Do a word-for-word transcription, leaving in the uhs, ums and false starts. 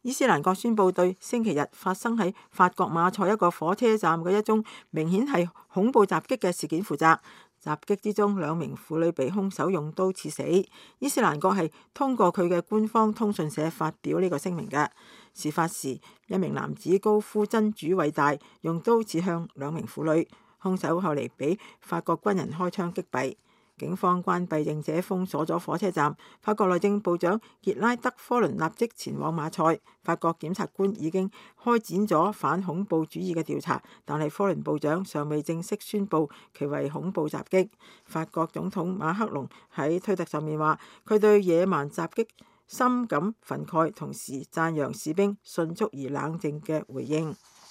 伊斯蘭國宣布對星期日發生喺法國馬賽一個火車站嘅一宗明顯係恐怖襲擊嘅事件負責。襲擊之中，兩名婦女被兇手用刀刺死。伊斯蘭國係通過佢嘅官方通訊社發表呢個聲明嘅。事發時，一名男子高呼真主偉大，用刀指向兩名婦女。兇手後嚟俾法國軍人開槍擊斃。警方關閉並且封鎖咗火車站。法國內政部長傑拉德科倫立即前往馬賽。法國檢察官已經開展咗反恐怖主義嘅調查，但係科倫部長尚未正式宣布其為恐怖襲擊。法國總統馬克龍喺推特上面話，佢對野蠻襲擊深感憤慨，同時讚揚士兵迅速而冷靜嘅回應。